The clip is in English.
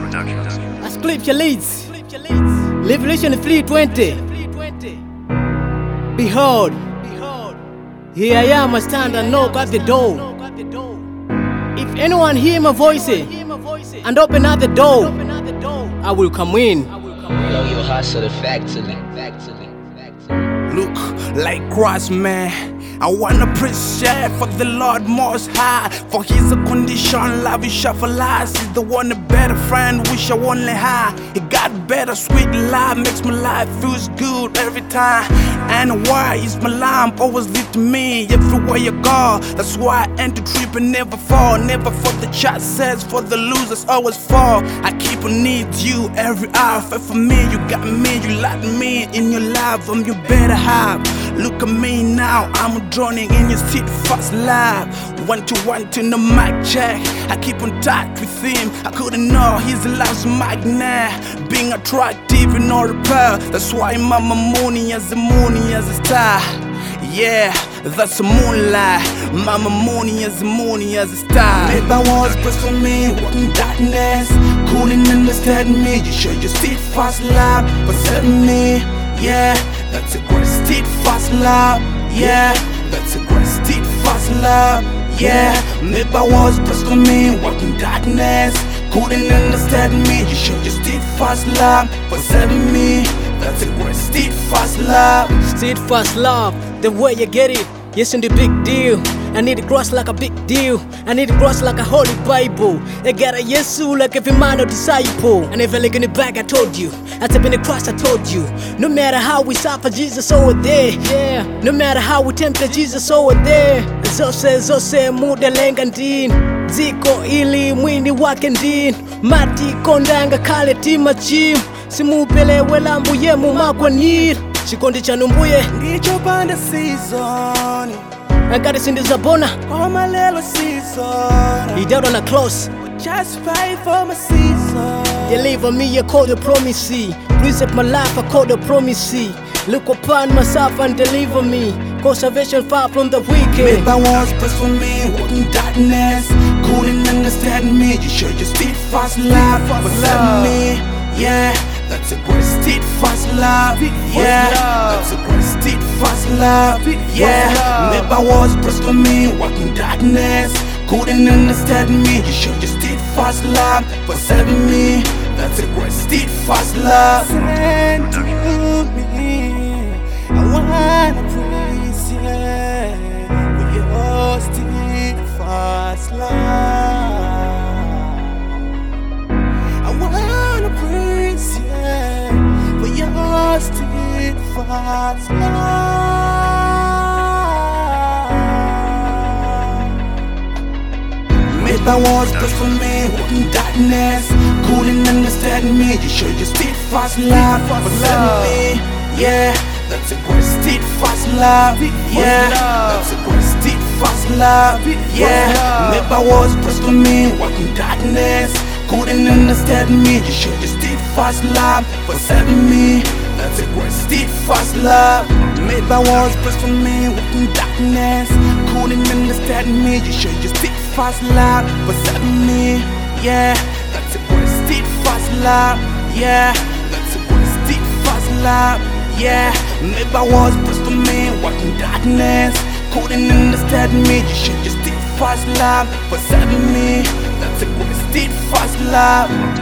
As clip your leads. Revelation 3:20. Behold, here I am, I stand and knock at the door. If anyone hear my voice and open up the door, I will come in. Blow your hustle the factory. Look like Christ, man. I wanna appreciate for the Lord Most High, for His condition, lavish of life. He's the one, a better friend, wish I only had. He got better, sweet life, makes my life feels good every time. And why is my lamp always lit me everywhere you go? That's why I ain't to trip and never fall. Never for the chat says, for the losers always fall. I keep on need you every hour. Fight for me, you got me, you like me in your life. I'm your better half. Look at me now, I'm drowning in your steadfast love. 1 to 1 to the mic check. I keep on touch with him. I couldn't know his love's magnet, being attractive and no repair. That's why mama moony as a star. Yeah, that's a moonlight. Mama moony as a star. Maybe I was blessed for me, walking darkness. Couldn't understand me. You show your steadfast love for saving me. Yeah, that's a great steadfast love. Yeah, that's a great steadfast love. Yeah, maybe I was blessed for me, walking darkness. Couldn't understand me. You showed your steadfast love for saving me. That's a great steadfast love. Steadfast love, the way you get it, yes, and the big deal. I need it cross like a big deal. I need it cross like a holy Bible. I got a Yesu like every man or disciple. I never look in the back, I told you. I step in the cross, I told you. No matter how we suffer, Jesus over there. Yeah. No matter how we tempted, Jesus over there. Zose muda lenga ndini. Ziko ili mwini wake ndini. Mati kondanga kale tima chim. Simupelewe lambu ye mumakwa nir. Chikondi chanumbuye Ndicho panda season. I got it in the Zabona. For my little season. He died on a close. Just fight for my season. Deliver me, I call the promise. Preserve my life, I call the promise. Look upon myself and deliver me. Cause salvation far from the wicked. Maybe I was blessed for me, walking darkness. Couldn't understand me. You showed your steadfast love for saving me. Yeah, that's a great steadfast love. Yeah, that's a great steadfast love. Yeah, maybe I was blessed for me, walking darkness. Couldn't understand me. You showed your steadfast love for saving me. That's a great steadfast love. Send to me, I wanna praise you for your steadfast love. I wanna praise you for your steadfast love. Maybe I was blessed for me, walking darkness. Couldn't understand me. You showed your steadfast love for saving me. Yeah, that's a great steadfast love. Yeah, that's a great steadfast love. Yeah, maybe I was blessed for me, walking darkness. Couldn't understand me. You showed your steadfast love for saving me. That's a great steadfast love. Maybe I was blessed for me, walking darkness. Couldn't understand me. You showed your steadfast love for saving me. Yeah, that's a great steadfast love. Yeah, that's a great steadfast love. Yeah, maybe I was blessed for me, walking darkness. Couldn't understand me. You showed your steadfast love for saving me. That's a great steadfast love.